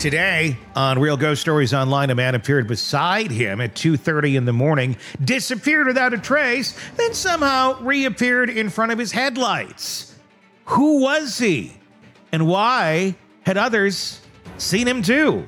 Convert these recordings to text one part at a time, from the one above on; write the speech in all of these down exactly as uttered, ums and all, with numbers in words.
Today on Real Ghost Stories Online, a man appeared beside him at two thirty in the morning, disappeared without a trace, then somehow reappeared in front of his headlights. Who was he? And why had others seen him too?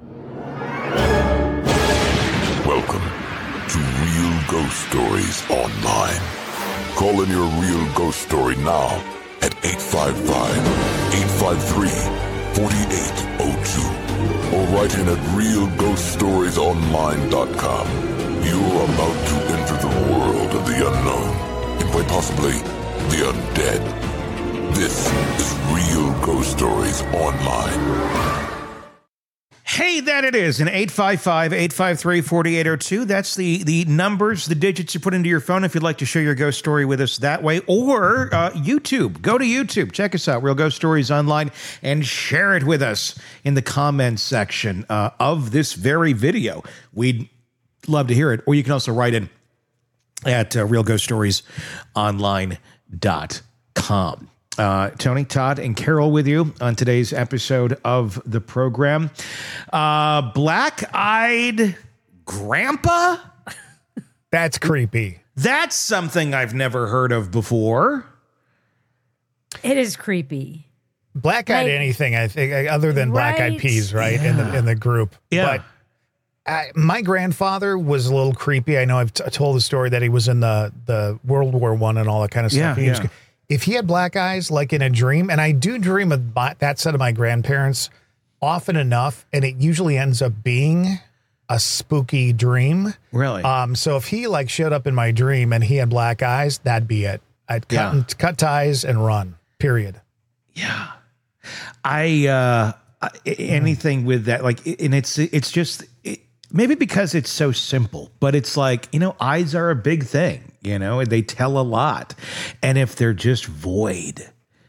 Welcome to Real Ghost Stories Online. Call in your real ghost story now at eight five five, eight five three, four eight zero two or write in at real ghost stories online dot com. You're about to enter the world of the unknown and quite possibly the undead. This is Real Ghost Stories Online. Hey, that it is, an eight five five, eight five three, four eight zero two. That's the, the numbers, the digits you put into your phone if you'd like to share your ghost story with us that way. Or uh, YouTube. Go to YouTube. Check us out, Real Ghost Stories Online, and share it with us in the comments section uh, of this very video. We'd love to hear it. Or you can also write in at uh, real ghost stories online dot com. Uh, Tony, Todd, and Carol with you on today's episode of the program. Uh, Black-eyed grandpa? That's creepy. That's something I've never heard of before. It is creepy. Black-eyed Like- anything, I think, other than black-eyed Right? peas, right, in the in the group. Yeah. But I, my grandfather was a little creepy. I know I've t- told the story that he was in the, the World War One and all that kind of Yeah, stuff. He was- yeah. If he had black eyes, like in a dream, and I do dream of my, that set of my grandparents often enough, and it usually ends up being a spooky dream. Really? Um, so if he like showed up in my dream and he had black eyes, that'd be it. I'd cut, Yeah. and, cut ties and run, period. Yeah. I, uh, I- anything with that, like, and it's, it's just, it, maybe because it's so simple, but it's like, you know, eyes are a big thing, you know, and they tell a lot. And if they're just void,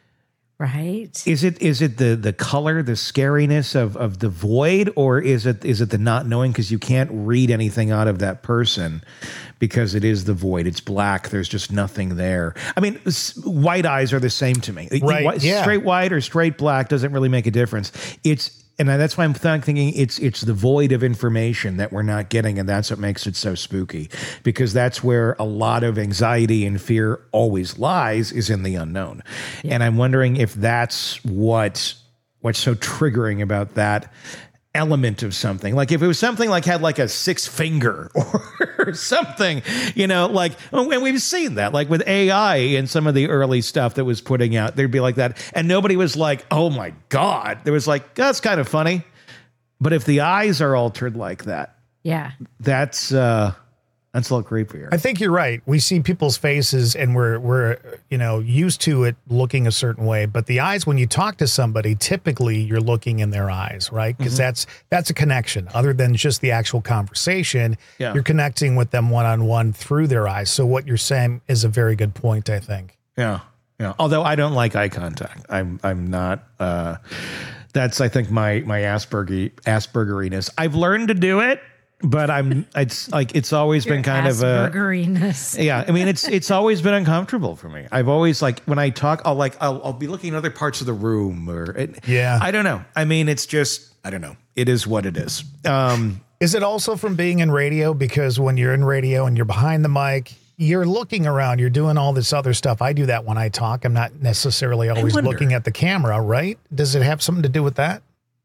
Right? is it, is it the, the color, the scariness of, of the void, or is it, is it the not knowing? Cause you can't read anything out of that person because it is the void. It's black. There's just nothing there. I mean, s- white eyes are the same to me. Right, White- yeah. Straight white or straight black doesn't really make a difference. It's, and that's why I'm th- thinking it's it's the void of information that we're not getting, and that's what makes it so spooky, because that's where a lot of anxiety and fear always lies, is in the unknown. And I'm wondering if that's what what's so triggering about that element of something. Like if it was something like had like a six finger or something, you know, like, and we've seen that, like with A I and some of the early stuff that was putting out, there'd be like that. And nobody was like, oh my God. There was like, that's kind of funny. But if the eyes are altered like that, Yeah. that's, uh, that's a little creepier. I think you're right. We see people's faces and we're, we're, you know, used to it looking a certain way, but the eyes, when you talk to somebody, typically you're looking in their eyes, right? Because Mm-hmm. that's, that's a connection other than just the actual conversation. Yeah. You're connecting with them one-on-one through their eyes. So what you're saying is a very good point, I think. Yeah. Yeah. Although I don't like eye contact. I'm, I'm not, uh, that's, I think my, my Asperger, Aspergeriness. I've learned to do it, but I'm, it's like, it's always been kind of a, Aspergeriness. yeah. I mean, it's, it's always been uncomfortable for me. I've always like, when I talk, I'll like, I'll, I'll be looking in other parts of the room or it, Yeah. I don't know. I mean, it's just, I don't know. It is what it is. Um, Is it also from being in radio? Because when you're in radio and you're behind the mic, you're looking around, you're doing all this other stuff. I do that when I talk. I'm not necessarily always wonder. looking at the camera, right? Does it have something to do with that?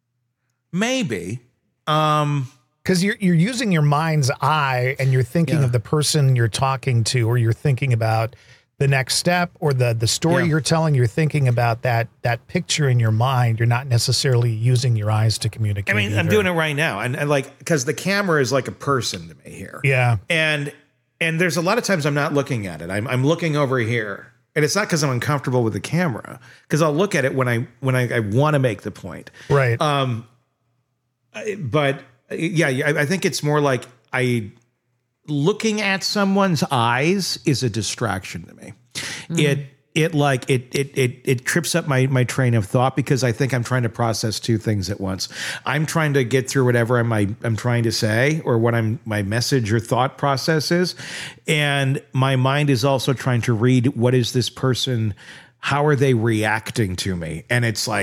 maybe, um, Because you're you're using your mind's eye and you're thinking Yeah. of the person you're talking to, or you're thinking about the next step or the the story Yeah. you're telling. You're thinking about that that picture in your mind. You're not necessarily using your eyes to communicate. I mean, I'm either. doing it right now. And, and like, cause the camera is like a person to me here. Yeah. And and there's a lot of times I'm not looking at it. I'm I'm looking over here. And it's not because I'm uncomfortable with the camera, because I'll look at it when I when I, I want to make the point. Right. Um, I- but uh, yeah, yeah, I, I think it's more like I looking at someone's eyes is a distraction to me. It it like it it it it trips up my my train of thought, because I think I'm trying to process two things at once. I'm trying to get through whatever I'm I, I'm trying to say, or what I'm my message or thought process is, and my mind is also trying to read what is this person, how are they reacting to me, and it's like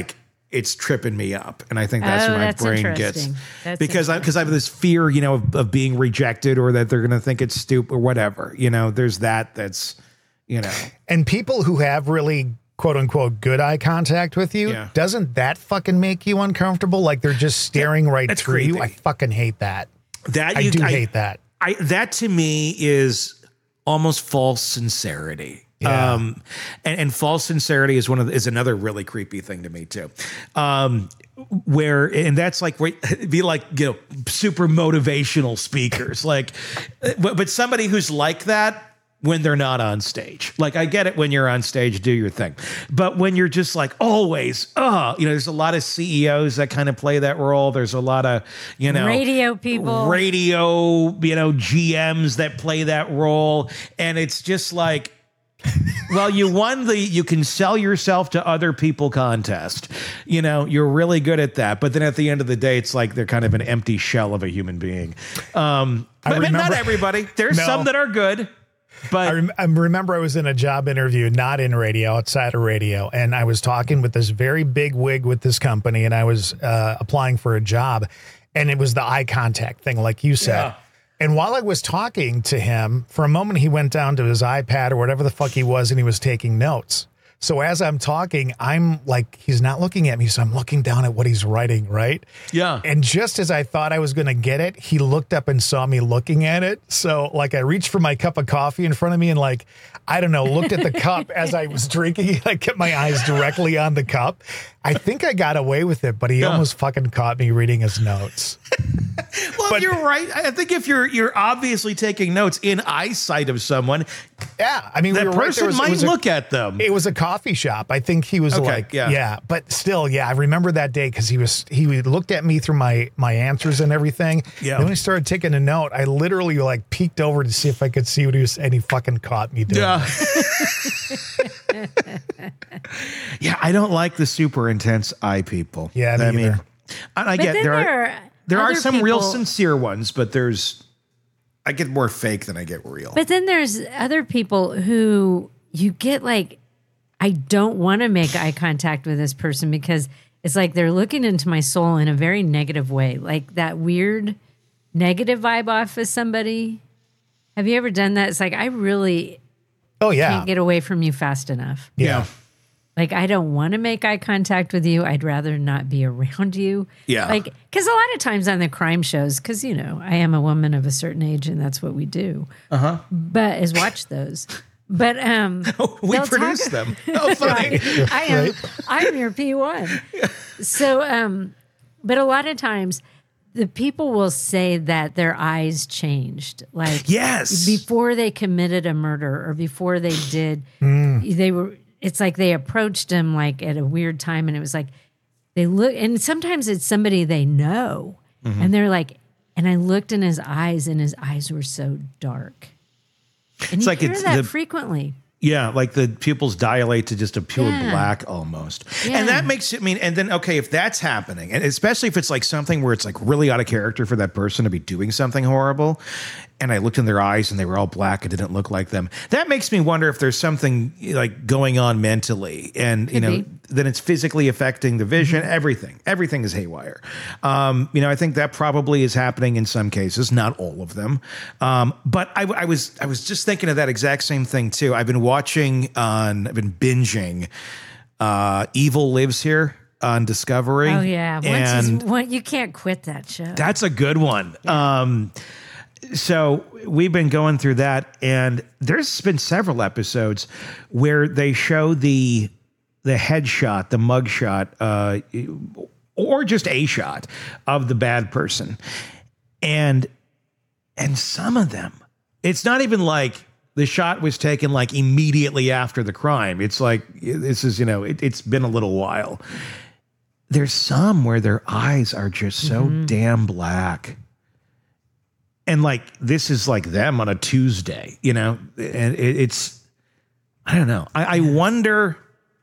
it's tripping me up. And I think that's Oh, where my that's brain gets, interesting. That's because I, because I have this fear, you know, of, of being rejected or that they're going to think it's stupid or whatever, you know, there's that, that's, you know, And people who have really quote unquote good eye contact with you, Yeah. doesn't that fucking make you uncomfortable? Like they're just staring right that's through you. I creepy. fucking hate that. that I you, do hate that. I, that to me is almost false sincerity. Yeah. Um, and, and false sincerity is one of the, is another really creepy thing to me too. Um, where, and that's like, where- be like, you know, super motivational speakers, like, but, but somebody who's like that when they're not on stage. Like, I get it when you're on stage, do your thing. But when you're just like always, oh, you know, there's a lot of C E Os that kind of play that role. There's a lot of, you know, Radio people. radio, you know, G Ms that play that role. And it's just like, well, you won the you can sell yourself to other people contest. You know, you're really good at that. But then at the end of the day, it's like they're kind of an empty shell of a human being. Um, I but, but not remember- everybody. There's No. some that are good. But I, rem- I remember I was in a job interview, not in radio, outside of radio, and I was talking with this very big wig with this company, and I was uh, applying for a job, and it was the eye contact thing, like you said. Yeah. And while I was talking to him, for a moment, he went down to his iPad or whatever the fuck he was, and he was taking notes. So as I'm talking, I'm like, he's not looking at me, so I'm looking down at what he's writing, right? Yeah. And just as I thought I was going to get it, he looked up and saw me looking at it. So like I reached for my cup of coffee in front of me and like, I don't know, looked at the cup as I was drinking. I kept my eyes directly on the cup. I think I got away with it, but he Yeah. almost fucking caught me reading his notes. well, but- you're right. I think if you're you're obviously taking notes in eyesight of someone, Yeah. I mean, that we were right. There person was- it might was a- look at them. It was a coffee shop. I think he was Okay, like, yeah. yeah. but still, yeah. I remember that day because he was he looked at me through my my answers and everything. Yeah. And when he started taking a note, I literally like peeked over to see if I could see what he was, and he fucking caught me doing. Yeah. it. Yeah, I don't like the super intense eye people. Yeah, me I mean, either. and I But get then there there are are there are other some real people- sincere ones, but there's I get more fake than I get real. But then there's other people who you get like, I don't want to make eye contact with this person because it's like they're looking into my soul in a very negative way, like that weird negative vibe off of somebody. Have you ever done that? It's like, I really Oh yeah. can't get away from you fast enough. yeah. Like, I don't want to make eye contact with you. I'd rather not be around you. Yeah. Like, because a lot of times on the crime shows, because, you know, I am a woman of a certain age and that's what we do. Uh huh. But is watch those. But um, we they'll produce talk- them. Oh, funny. Right. I am. I'm your P one. So, um, but a lot of times, the people will say that their eyes changed, like Yes. before they committed a murder or before they did. They were. It's like they approached him like at a weird time, and it was like they look. And sometimes it's somebody they know, and they're like. And I looked in his eyes, and his eyes were so dark. And It's you like hear it's that the- frequently. Yeah, like the pupils dilate to just a pure Yeah. black almost. Yeah. And that makes it I mean, and then okay, if that's happening, and especially if it's like something where it's like really out of character for that person to be doing something horrible, and I looked in their eyes and they were all black and didn't look like them. That makes me wonder if there's something like going on mentally, and you Could know, be. then it's physically affecting the vision. Everything, everything is haywire. Um, you know, I think that probably is happening in some cases, not all of them. Um, but I, I was, I was just thinking of that exact same thing too. I've been watching on, I've been binging uh, Evil Lives Here on Discovery. Oh yeah, once and is, one, you can't quit that show. that's a good one. Um, so we've been going through that, and there's been several episodes where they show the the headshot, the mugshot, uh, or just a shot of the bad person, and and some of them, it's not even like the shot was taken like immediately after the crime. It's like this is you know it, it's been a little while. There's some where their eyes are just so damn black. And like, this is like them on a Tuesday, you know, and it, it's, I don't know. I, I wonder,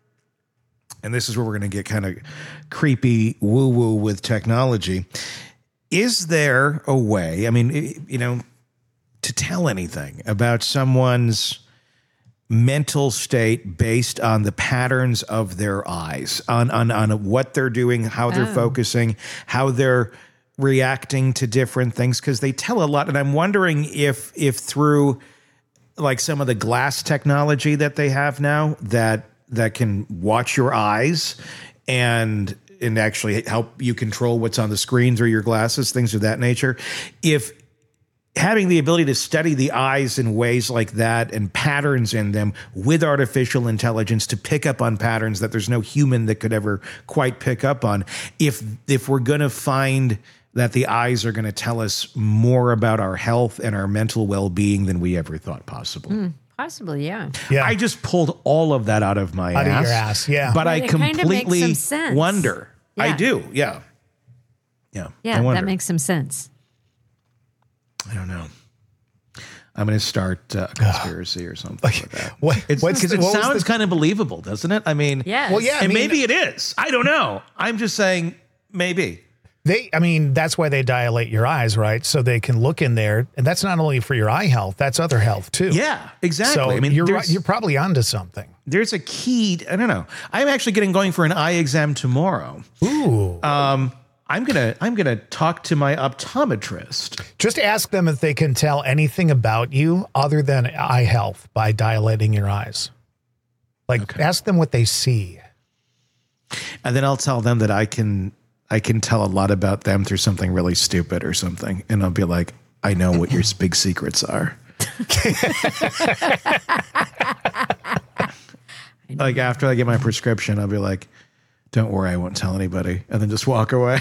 and this is where we're going to get kind of creepy woo woo with technology. Is there a way, I mean, it- you know, to tell anything about someone's mental state based on the patterns of their eyes, on on, on what they're doing, how they're Oh. focusing, how they're reacting to different things, because they tell a lot. And I'm wondering if if through like some of the glass technology that they have now that that can watch your eyes and and actually help you control what's on the screen through your glasses, things of that nature. If having the ability to study the eyes in ways like that and patterns in them with artificial intelligence to pick up on patterns that there's no human that could ever quite pick up on. If if we're going to find that the eyes are going to tell us more about our health and our mental well-being than we ever thought possible. Mm, possibly, yeah. Yeah. I just pulled all of that out of my Out of ass. your ass, yeah. But Well, I it kinda makes completely some sense. wonder. I Yeah. do, yeah. Yeah. I Yeah, wonder. that makes some sense. I don't know. I'm going to start uh, a conspiracy or something like that. What- It's what's because the- it what was sounds the- kind of believable, doesn't it? I mean, Yes. Well, yeah. I and mean- maybe it is. I don't know. I'm just saying maybe. They, I mean, that's why they dilate your eyes, right? So they can look in there, and that's not only for your eye health; that's other health too. Yeah, exactly. So I mean, you're there's, right, you're probably onto something. there's a key. I don't know. I'm actually getting going for an eye exam tomorrow. Ooh. Um, I'm gonna I'm gonna talk to my optometrist. Just ask them if they can tell anything about you other than eye health by dilating your eyes. Like, ask them what they see. And then I'll tell them that I can I can tell a lot about them through something really stupid or something. And I'll be like, I know what your big secrets are. Like after I get my prescription, I'll be like, don't worry, I won't tell anybody. And then just walk away.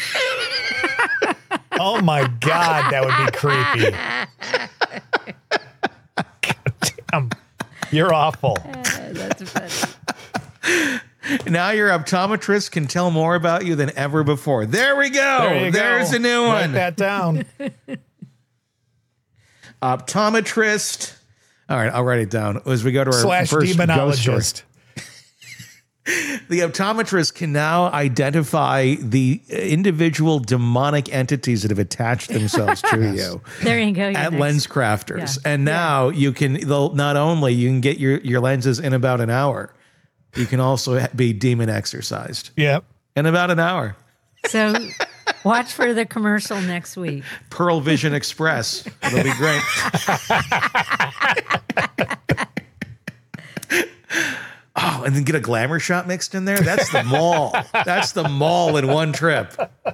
Oh my God, that would be creepy. God damn. You're awful. That's funny. Now your optometrist can tell more about you than ever before. There we go. There you There's go. a new Write one. that down. Optometrist. All right, I'll write it down as we go to our Slash first ghost story. demonologist. The optometrist can now identify the individual demonic entities that have attached themselves to you There you go. you're at next. Lens Crafters. Yeah. And now you can, they'll not only you can get your, your lenses in about an hour, you can also be demon exorcised Yep. in about an hour. So watch for the commercial next week. Pearl Vision Express. It'll be great. Oh, and then get a glamour shot mixed in there? That's the mall. That's the mall in one trip.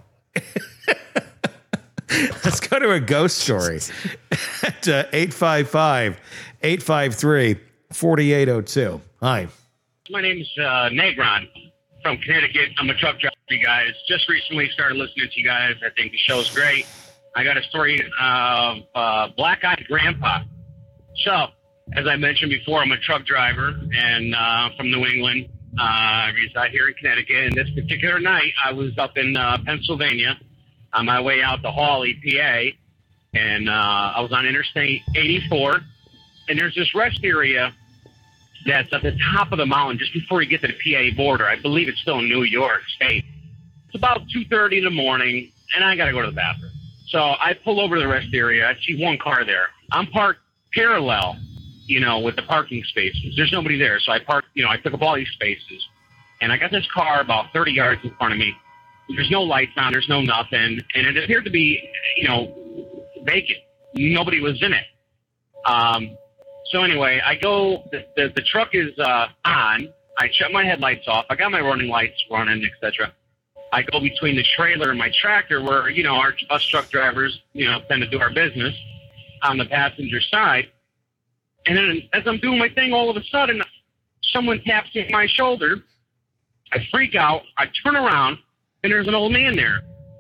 Let's go to a ghost story at uh, eight five five, eight five three, four eight zero two. Hi. My name's uh, Negron from Connecticut. I'm a truck driver, you guys. Just recently started listening to you guys. I think the show's great. I got a story of uh, Black-Eyed Grandpa. So, as I mentioned before, I'm a truck driver and uh, from New England. Uh, I reside here in Connecticut. And this particular night, I was up in uh, Pennsylvania on my way out to Hawley, P A. And uh, I was on Interstate eighty-four. And there's this rest area that's at the top of the mountain just before you get to the P A border. I believe it's still in New York State. It's about two thirty in the morning, and I got to go to the bathroom. So I pull over to the rest area. I see one car there. I'm parked parallel, you know, with the parking spaces. There's nobody there. So I parked, you know, I took up all these spaces. And I got this car about thirty yards in front of me. There's no lights on. There's no nothing. And it appeared to be, you know, vacant. Nobody was in it. Um, So anyway, I go, the, the, the truck is uh, on. I shut my headlights off. I got my running lights running, et cetera. I go between the trailer and my tractor where, you know, our, us truck drivers, you know, tend to do our business on the passenger side. And then as I'm doing my thing, all of a sudden, someone taps me on my shoulder. I freak out. I turn around, and there's an old man there.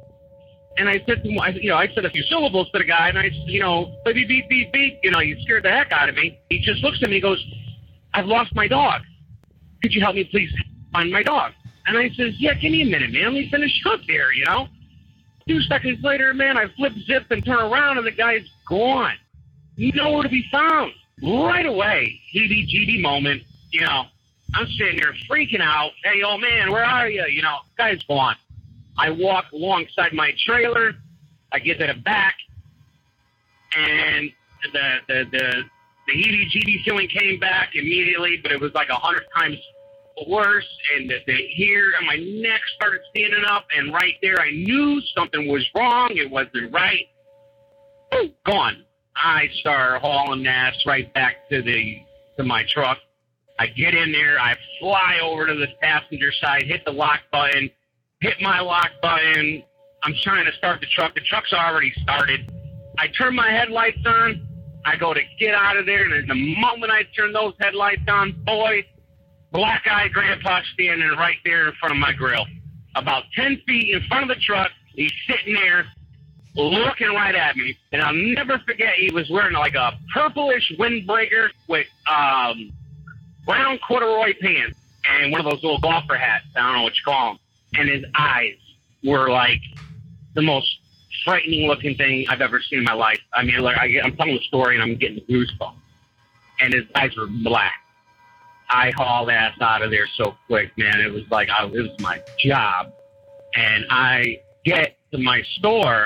And I said to him, I, you know, I said a few syllables to the guy, and I said, you know, beep, beep, beep, beep. You know, he scared the heck out of me. He just looks at me and goes, I've lost my dog. Could you help me please find my dog? And I says, yeah, give me a minute, man. Let me finish up there, you know. Two seconds later, man, I flip zip and turn around, and the guy's gone. Nowhere to be found. Right away, heebie-jeebie moment, you know. I'm sitting there freaking out. Hey, old man, where are you? You know, guy's gone. I walk alongside my trailer. I get to the back, and the the the, the heebie-jeebie feeling came back immediately, but it was like a hundred times worse. And the, the hair on my neck started standing up, and right there I knew something was wrong. It wasn't right. Ooh, gone. I start hauling ass right back to the to my truck. I get in there. I fly over to the passenger side, hit the lock button, hit my lock button. I'm trying to start the truck. The truck's already started. I turn my headlights on. I go to get out of there, and the moment I turn those headlights on, boy, black-eyed grandpa standing right there in front of my grill. About ten feet in front of the truck, he's sitting there looking right at me. And I'll never forget, he was wearing like a purplish windbreaker with um, brown corduroy pants and one of those little golfer hats. I don't know what you call them. And his eyes were like the most frightening looking thing I've ever seen in my life. I mean, like I get, I'm telling the story and I'm getting goosebumps. And his eyes were black. I hauled ass out of there so quick, man. It was like I, it was my job. And I get to my store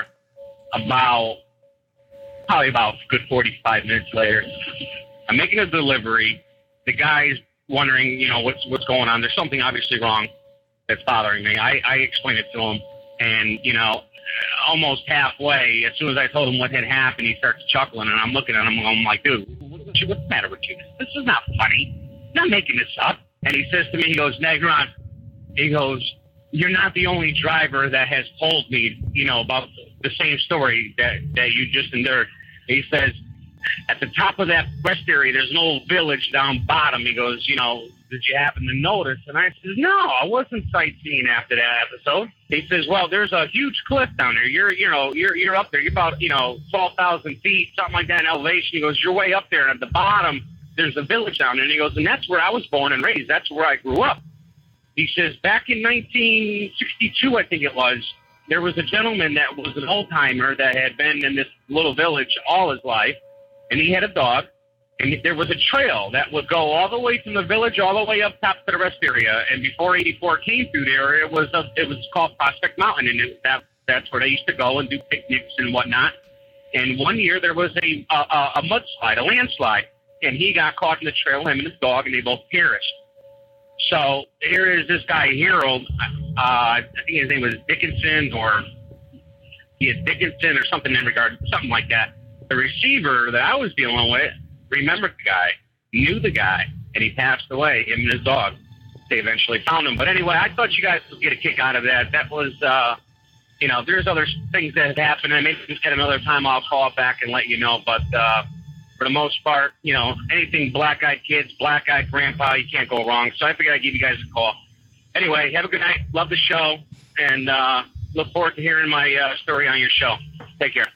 about probably about a good forty-five minutes later. I'm making a delivery. The guy's wondering, you know, what's what's going on. There's something obviously wrong that's bothering me. I, I explained it to him, and you know, almost halfway, as soon as I told him what had happened, he starts chuckling, and I'm looking at him, I'm like, dude, what's the matter with you? This is not funny. I'm not making this up. And he says to me, he goes, Negron, he goes, you're not the only driver that has told me, you know, about the same story that, that you just endured. He says, at the top of that rest area, there's an old village down bottom. He goes, you know, did you happen to notice? And I says, no, I wasn't sightseeing after that episode. He says, well, there's a huge cliff down there. You're, you know, you're, you're up there. You're about, you know, twelve thousand feet, something like that in elevation. He goes, you're way up there. And at the bottom, there's a village down there. And he goes, and that's where I was born and raised. That's where I grew up. He says, back in nineteen sixty-two, I think it was, there was a gentleman that was an old-timer that had been in this little village all his life, and he had a dog, and there was a trail that would go all the way from the village all the way up top to the rest area. And before eighty-four came through there, it was a, it was called Prospect Mountain, and it, that that's where they used to go and do picnics and whatnot. And one year there was a a, a mudslide, a landslide, and he got caught in the trail, him and his dog, and they both perished. So here is this guy, Harold. Uh, I think his name was Dickinson, or he is Dickinson, or something in regard, something like that. The receiver that I was dealing with remembered the guy, knew the guy, and he passed away. Him and his dog. They eventually found him. But anyway, I thought you guys would get a kick out of that. That was, uh, you know, there's other things that have happened, and maybe at another time I'll call back and let you know. But uh, for the most part, you know, anything black-eyed kids, black-eyed grandpa, you can't go wrong. So I figured I'd give you guys a call. Anyway, have a good night. Love the show, and uh, look forward to hearing my uh, story on your show. Take care.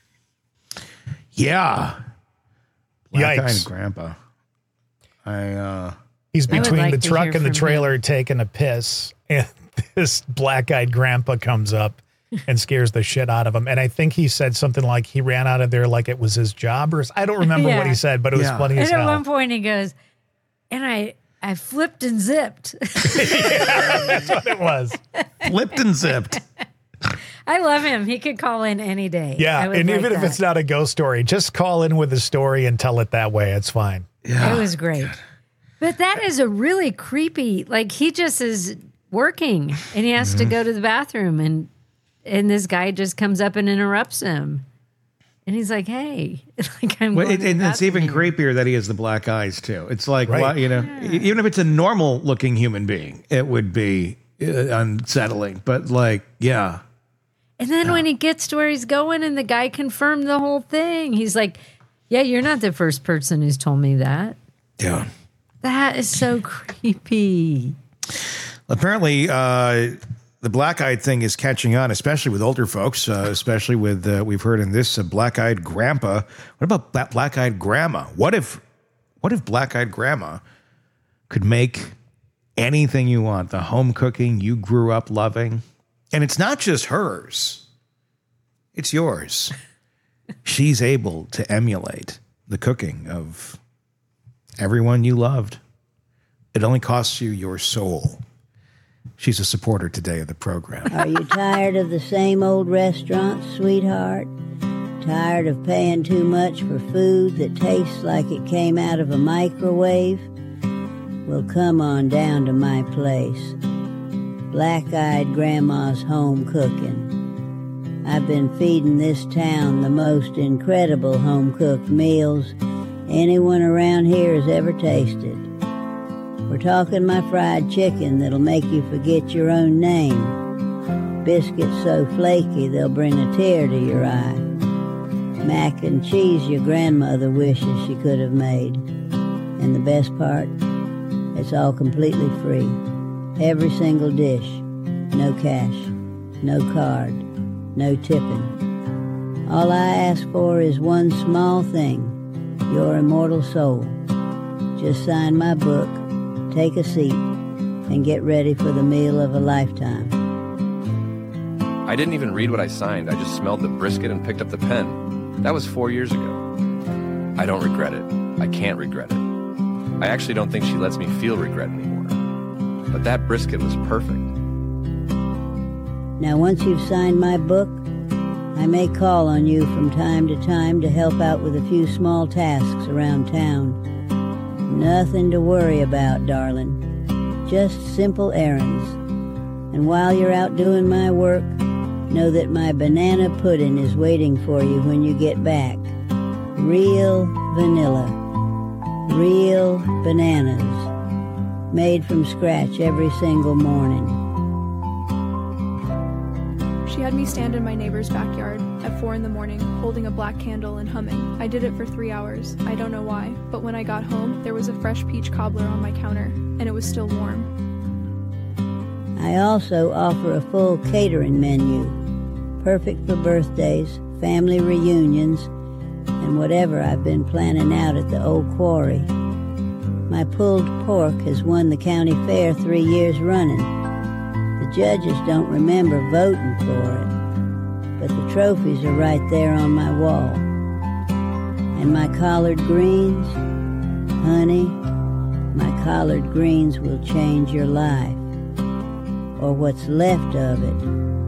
Yeah. Black-eyed Yikes. grandpa. I, uh... He's between like the to truck hear and the from trailer taking a piss, and this black-eyed grandpa comes up and scares the shit out of him. And I think he said something like he ran out of there like it was his job, or I don't remember Yeah. what he said, but it was Yeah. funny And as at hell. one point he goes, and I, I flipped and zipped. That's what it was. flipped and zipped. I love him. He could call in any day. Yeah, I would and like even if that. it's not a ghost story, just call in with a story and tell it that way. It's fine. Yeah. It was great. But that is a really creepy, like he just is working and he has Mm-hmm. to go to the bathroom and and this guy just comes up and interrupts him. And he's like, hey, like I'm Well, going it, to the and it's bathroom even here. creepier that he has the black eyes too. It's like, Right. why- you know, e- even if it's a normal looking human being, it would be uh, unsettling. But like, yeah, And then when he gets to where he's going and the guy confirmed the whole thing, he's like, yeah, you're not the first person who's told me that. yeah. That is so creepy. Apparently, uh, the black-eyed thing is catching on, especially with older folks. Uh, especially with uh, we've heard in this uh, black-eyed grandpa. What about bla- black-eyed grandma? What if, what if black-eyed grandma could make anything you want? The home cooking you grew up loving, and it's not just hers; it's yours. She's able to emulate the cooking of everyone you loved. It only costs you your soul. She's a supporter today of the program. Are you tired of the same old restaurants, sweetheart? Tired of paying too much for food that tastes like it came out of a microwave? Well, come on down to my place. Black-eyed Grandma's home cooking. I've been feeding this town the most incredible home-cooked meals anyone around here has ever tasted. We're talking my fried chicken that'll make you forget your own name. Biscuits so flaky they'll bring a tear to your eye. Mac and cheese your grandmother wishes she could have made. And the best part, it's all completely free. Every single dish. No cash. No card. No tipping. All I ask for is one small thing. Your immortal soul. Just sign my book, take a seat, and get ready for the meal of a lifetime. I didn't even read what I signed. I just smelled the brisket and picked up the pen. That was four years ago. I don't regret it. I can't regret it. I actually don't think she lets me feel regret anymore. But that brisket was perfect. Now, once you've signed my book, I may call on you from time to time to help out with a few small tasks around town. Nothing to worry about, darling. Just simple errands. And while you're out doing my work, know that my banana pudding is waiting for you when you get back. Real vanilla. Real bananas. Made from scratch every single morning. She had me stand in my neighbor's backyard at four in the morning, holding a black candle and humming. I did it for three hours. I don't know why, but when I got home, there was a fresh peach cobbler on my counter, and it was still warm. I also offer a full catering menu, perfect for birthdays, family reunions, and whatever I've been planning out at the old quarry. My pulled pork has won the county fair three years running. The judges don't remember voting for it, but the trophies are right there on my wall. And my collard greens, honey, my collard greens will change your life, or what's left of it.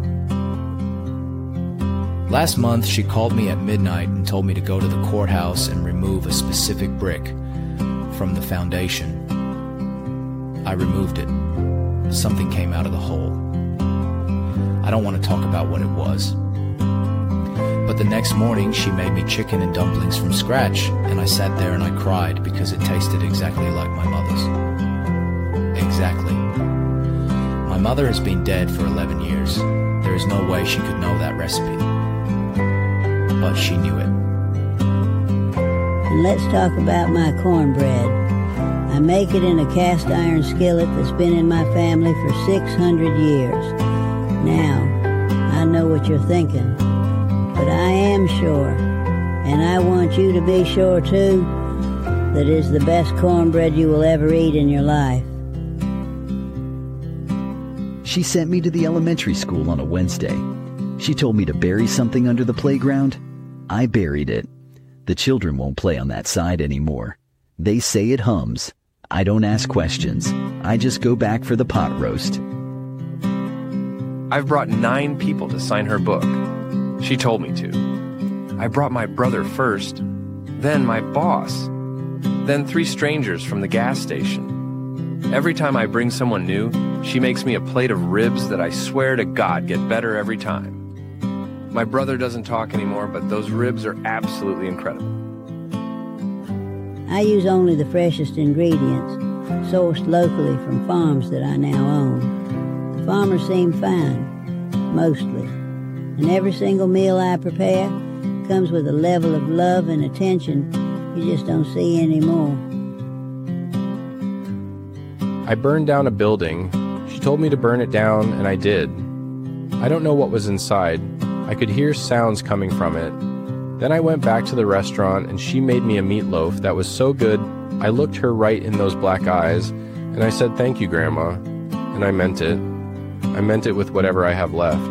Last month, she called me at midnight and told me to go to the courthouse and remove a specific brick from the foundation. I removed it. Something came out of the hole. I don't want to talk about what it was. But the next morning, she made me chicken and dumplings from scratch, and I sat there and I cried because it tasted exactly like my mother's. Exactly. My mother has been dead for eleven years. There is no way she could know that recipe. But she knew it. And let's talk about my cornbread. I make it in a cast iron skillet that's been in my family for six hundred years. Now, I know what you're thinking, but I am sure, and I want you to be sure too, that it's the best cornbread you will ever eat in your life. She sent me to the elementary school on a Wednesday. She told me to bury something under the playground. I buried it. The children won't play on that side anymore. They say it hums. I don't ask questions. I just go back for the pot roast. I've brought nine people to sign her book. She told me to. I brought my brother first, then my boss, then three strangers from the gas station. Every time I bring someone new, she makes me a plate of ribs that I swear to God get better every time. My brother doesn't talk anymore, but those ribs are absolutely incredible. I use only the freshest ingredients, sourced locally from farms that I now own. The farmers seem fine, mostly, and every single meal I prepare comes with a level of love and attention you just don't see anymore. I burned down a building. She told me to burn it down, and I did. I don't know what was inside. I could hear sounds coming from it. Then I went back to the restaurant, and she made me a meatloaf that was so good, I looked her right in those black eyes, and I said, "Thank you, Grandma." And I meant it. I meant it with whatever I have left.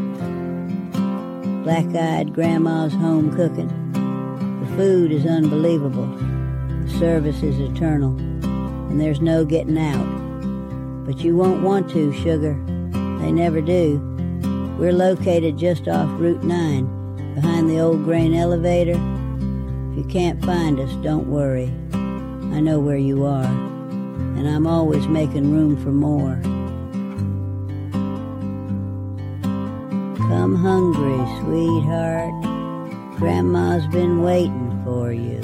Black-eyed Grandma's home cooking. The food is unbelievable. The service is eternal. And there's no getting out. But you won't want to, sugar. They never do. We're located just off Route nine, behind the old grain elevator. If you can't find us, don't worry. I know where you are, and I'm always making room for more. Come hungry, sweetheart. Grandma's been waiting for you.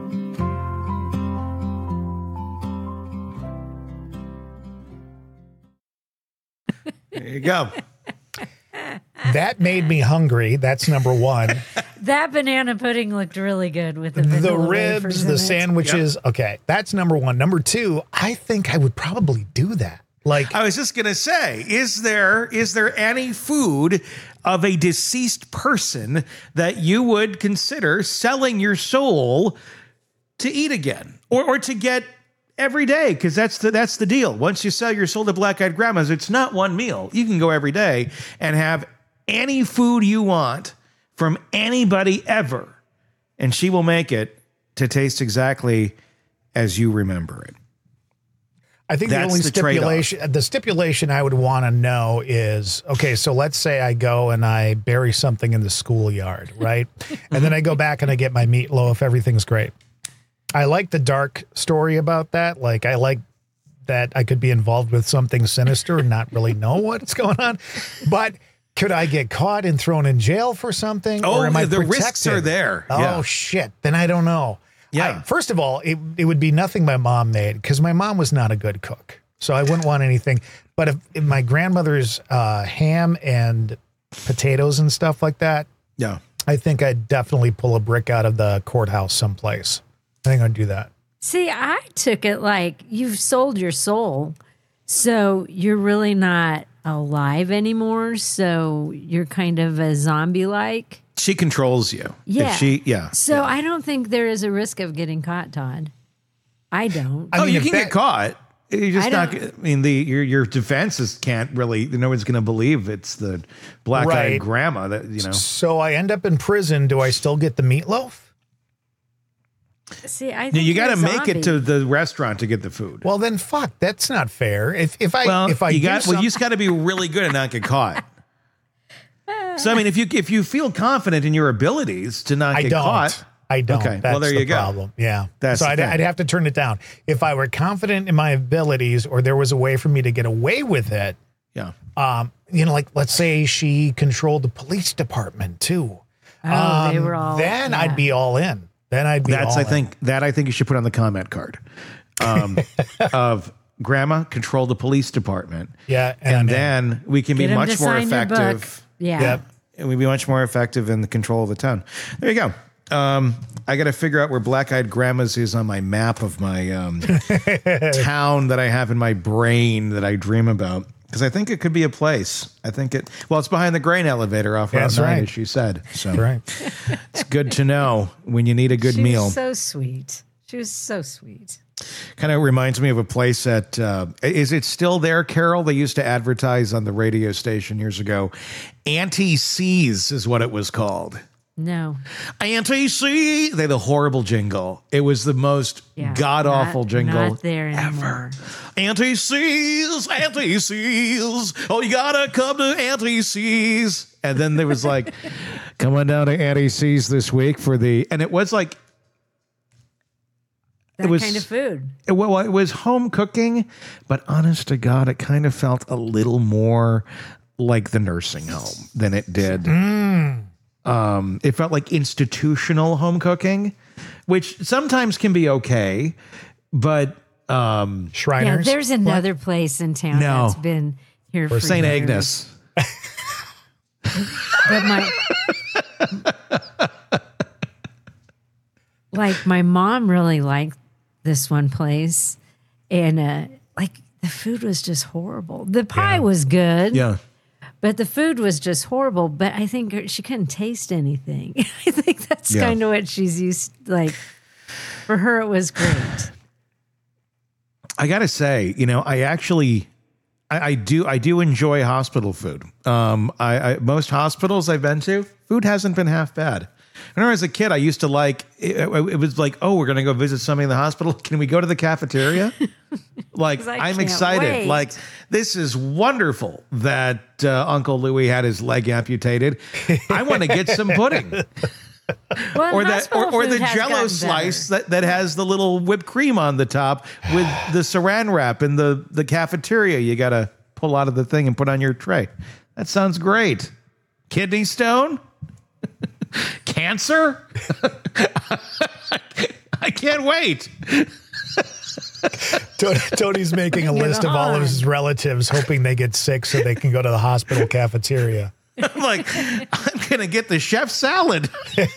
There you go. That made me hungry. That's number one. That banana pudding looked really good with the, The vanilla ribs, wafers in the it. sandwiches. Okay, that's number one. Number two, I think I would probably do that. Like, I was just gonna say, is there is there any food of a deceased person that you would consider selling your soul to eat again, or or to get every day? Because that's the that's the deal. Once you sell your soul to Black-Eyed Grandmas, it's not one meal. You can go every day and have any food you want from anybody ever, and she will make it to taste exactly as you remember it. I think That's the only the trade-off. stipulation, the stipulation I would want to know is, okay, so let's say I go and I bury something in the schoolyard, right? And then I go back and I get my meatloaf. Everything's great. I like the dark story about that. Like, I like that I could be involved with something sinister and not really know what's going on. But could I get caught and thrown in jail for something? Oh, or am I the protected? risks are there. Oh, Yeah. shit. Then I don't know. Yeah. I, first of all, it, it would be nothing my mom made because my mom was not a good cook. So I wouldn't want anything. But if, if my grandmother's uh, ham and potatoes and stuff like that, Yeah. I think I'd definitely pull a brick out of the courthouse someplace. I think I'd do that. See, I took it like you've sold your soul, so you're really not alive anymore. So you're kind of a zombie-like. She controls you. Yeah. If she, yeah. So I don't think there is a risk of getting caught, Todd. I don't. I oh, mean, you if can that- get caught. You just I not. don't- I mean, the your your defenses can't really. No one's going to believe it's the black-eyed Right. grandma that you know. So I end up in prison. Do I still get the meatloaf? See, I No, think you got to you're a make it zombie. to the restaurant to get the food. Well, then fuck. That's not fair. If if I Well, if I you do got. some- Well, you just got to be really good and not get caught. So I mean, if you if you feel confident in your abilities to not I get don't. caught, I don't. Okay, That's well, there the you go. problem. Yeah. That's so the I'd, thing. I'd have to turn it down. If I were confident in my abilities or there was a way for me to get away with it, yeah. um, you know, like let's say she controlled the police department too. Oh, they Um, were all. then yeah. I'd be all in. Then I'd be That's all I in. think that I think you should put on the comment card um, of grandma control the police department. Yeah, and, and- then we can Get be him much to more sign your book. effective. Yeah. Yep. And we'd be much more effective in the control of the town. There you go. Um, I got to figure out where Black-Eyed Grandma's is on my map of my um, town that I have in my brain that I dream about. Because I think it could be a place. I think it, well, it's behind the grain elevator off Route That's nine, right. as you said. So Right. it's good to know when you need a good She meal. was so sweet. She was so sweet. Kind of reminds me of a place at, uh, is it still there, Carol? They used to advertise on the radio station years ago. Auntie C's is what it was called. No. Auntie C. They had a horrible jingle. It was the most Yeah. god awful Not- jingle Not there anymore. Auntie C's, Auntie C's. Oh, you gotta come to Auntie C's. And then there was like, come on down to Auntie C's this week for the, and it was like, That was- kind of food. it, well, it was home cooking, but honest to God, it kind of felt a little more like the nursing home than it did. Mm. Um, it felt like institutional home cooking, which sometimes can be okay, but um, Yeah, Shriners. there's another place in town No. that's been here for Saint years. Agnes. But my like my mom really liked this one place, and uh, like the food was just horrible. The pie was good, Yeah. but the food was just horrible. But I think her- she couldn't taste anything. I think that's Yeah. kind of what she's used. Like for her, it was great. I gotta say, you know, I actually, I, I do, I do enjoy hospital food. Um, I, I most hospitals I've been to, food hasn't been half bad. When I was a kid, I used to like, it, it was like, oh, we're going to go visit somebody in the hospital. Can we go to the cafeteria? Like, I'm can't excited. wait. Like, this is wonderful that uh, Uncle Louie had his leg amputated. I want to get some pudding. Well, Or that, or, or the food has Jello gotten slice better. that, that has the little whipped cream on the top with the Saran wrap in the, the cafeteria. You got to pull out of the thing and put on your tray. That sounds great. Kidney stone? Cancer? I can't wait. Tony, Tony's making a Bring it list of all of on. his relatives, hoping they get sick so they can go to the hospital cafeteria. I'm like, I'm going to get the chef salad.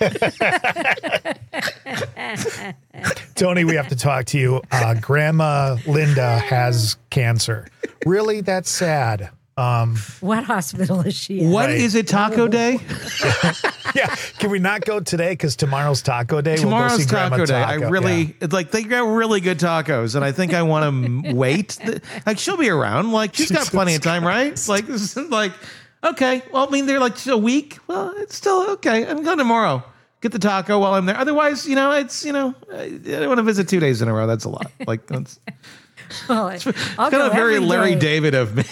Tony, we have to talk to you. Uh, Grandma Linda has cancer. Really? That's sad. Um, What hospital is she at? What is Right. it, Taco Day? yeah. Can we not go today? Because tomorrow's Taco Day. Tomorrow's we'll go see Grandma Taco Day. I Taco. really, Yeah. it's like, they got really good tacos, and I think I want to wait. Like, she'll be around. Like, she's got plenty of time, right? Like, this is like, okay. Well, I mean, they're like a week. Well, it's still okay. I'm going tomorrow. Get the taco while I'm there. Otherwise, you know, it's, you know, I, I don't want to visit two days in a row. That's a lot. Like, that's Well, I'll kind go of very every Larry day. David of me.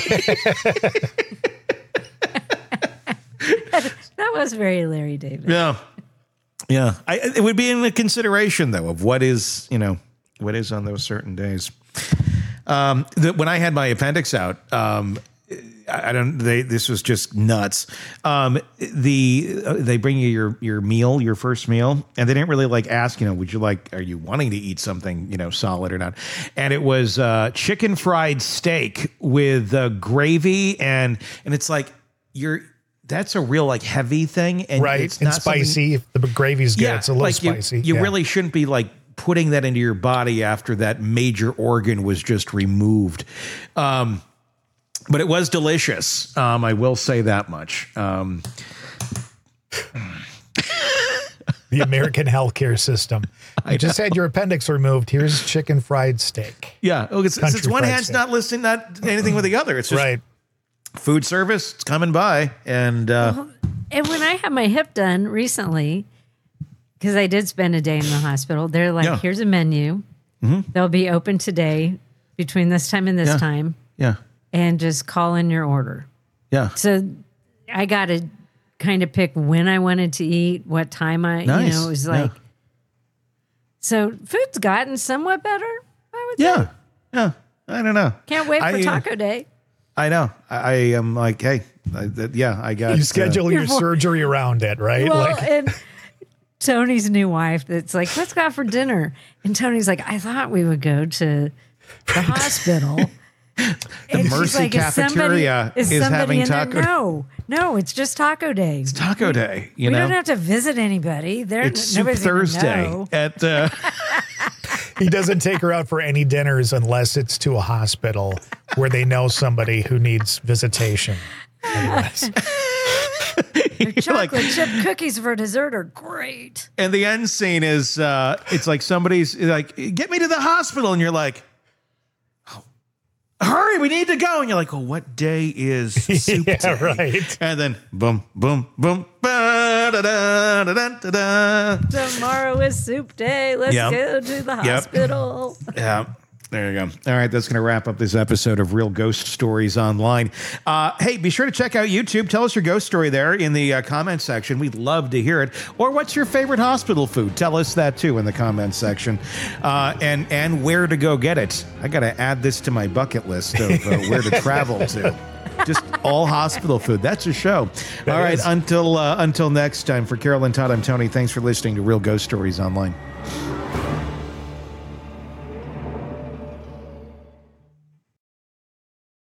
That was very Larry David. Yeah. Yeah. I, it would be in the consideration, though, of what is, you know, what is on those certain days. Um, the, when I had my appendix out, um, I, I don't, they, this was just nuts. Um, the, uh, they bring you your, your meal, your first meal, and they didn't really like ask, you know, would you like, are you wanting to eat something, you know, solid or not? And it was, uh, chicken fried steak with uh, gravy. And, and it's like, you're, that's a real like heavy thing. And Right. it's and not something- spicy. If the gravy's good, it's a little like you, spicy. You Yeah. really shouldn't be like putting that into your body after that major organ was just removed. Um, but it was delicious. Um, I will say that much. Um, the American healthcare system. You just had your appendix removed. Here's chicken fried steak. yeah. Oh, it's, it's, Country it's one fried hand's steak. not listening, not anything with the other. It's just Right. food service. It's coming by. And, uh, And when I had my hip done recently, because I did spend a day in the hospital, they're like, Yeah. here's a menu. They'll be open today between this time and this Yeah. time, yeah. and just call in your order. Yeah. So I got to kind of pick when I wanted to eat, what time I, Nice. you know, it was Yeah. like, so food's gotten somewhat better, I would say. Yeah. Yeah. I don't know. Can't wait for I, uh, Taco Day. I know. I, I am like, hey, I, that, yeah, I got You schedule uh, your Your vo- surgery around it, right? Well, like, and Tony's new wife that's like, let's go out for dinner. And Tony's like, I thought we would go to the hospital. The Mercy Cafeteria is having taco- No, no, it's just Taco Day. It's Taco Day. You we know, don't have to visit anybody. There, it's Soup nobody's gonna Thursday know. at. Uh, he doesn't take her out for any dinners unless it's to a hospital where they know somebody who needs visitation. Anyways. Chocolate like- chip cookies for dessert are great. and the end scene is, uh, it's like somebody's like, "Get me to the hospital," and you're like, "Oh, hurry, we need to go." And you're like, "Well, what day is Soup Yeah, Day?" right. And then boom, boom, boom, ba, da, da, da, da, da, da. Tomorrow is Soup Day. Let's Yep. go to the Yep. hospital. Yeah. There you go. All right, that's going to wrap up this episode of Real Ghost Stories Online. Uh, hey, be sure to check out YouTube. Tell us your ghost story there in the uh, comment section. We'd love to hear it. Or what's your favorite hospital food? Tell us that too in the comment section. Uh, and and where to go get it. I got to add this to my bucket list of uh, where to travel to. Just all hospital food. That's a show. That all right, is. until uh, until next time. For Carol and Todd, I'm Tony. Thanks for listening to Real Ghost Stories Online.